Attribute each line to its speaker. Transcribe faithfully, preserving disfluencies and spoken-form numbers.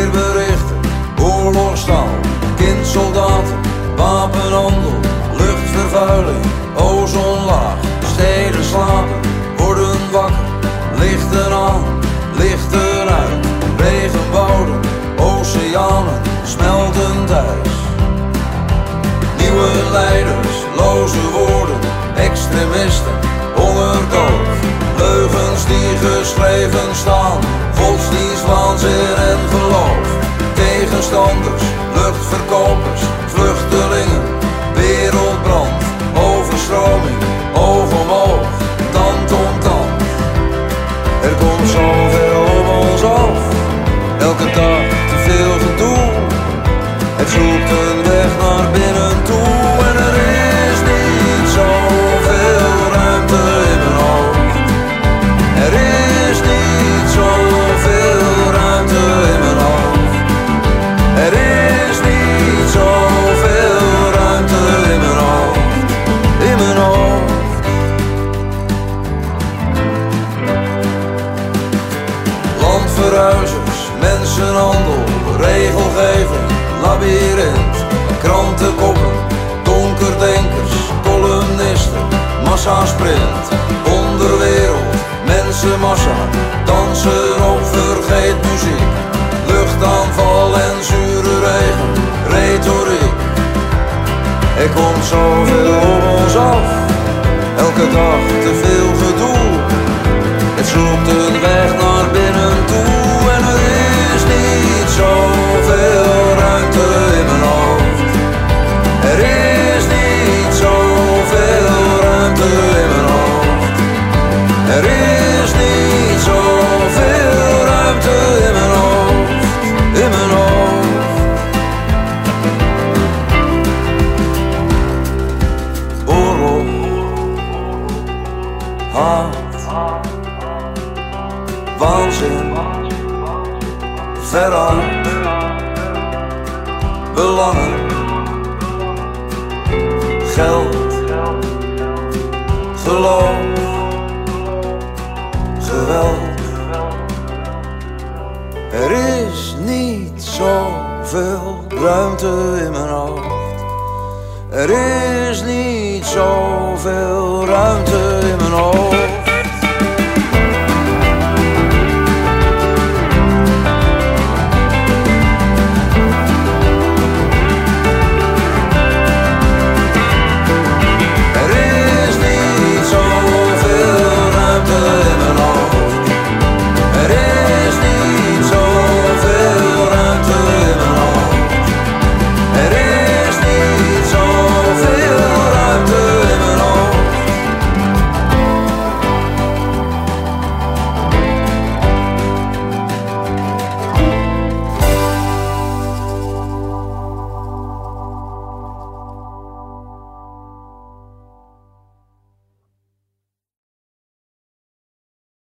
Speaker 1: weerberichten, oorlogstaal, kindsoldaten, wapenhandel, luchtvervuiling, ozonlaag. Steden slapen, worden wakker, lichten aan, lichten uit. Regenwouden, oceanen, smeltend ijs. Nieuwe leiders, loze woorden, extremisten, hongerdood. Leugens die geschreven staan, godsdienst, waanzin en geloof. Tegenstanders, luchtverkopers, vluchtelingen, wereldbrand, overstroming, oog om oog, tand om tand. Er komt zoveel op ons af, elke dag te veel gedoe. Het zoekt een weg naar binnen toe en er is niet zoveel ruimte in mijn hoofd. Er is niet zoveel ruimte in mijn hoofd. Er is niet zoveel ruimte in mijn hoofd. In mijn hoofd. Landverhuizers, mensenhandel, regelgeving, labyrint, krantenkoppen, donkerdenkers, columnisten, massasprint, onderwereld, mensenmassa, dansen op vergeet muziek, luchtaanval en zure regen, retoriek. Er komt zoveel op ons af, elke dag te veel gedoe. Het zoekt een weg naar binnen toe en er is niet zoveel ruimte in mijn hoofd. Er is niet zoveel ruimte in mijn hoofd. Er is niet zoveel ruimte in mijn hoofd. In mijn hoofd. Oorlog, haat, waanzin, veruit, belangen, geld, geloof, geweld. Er is niet zoveel ruimte in mijn hoofd. Er is niet zoveel ruimte in mijn hoofd.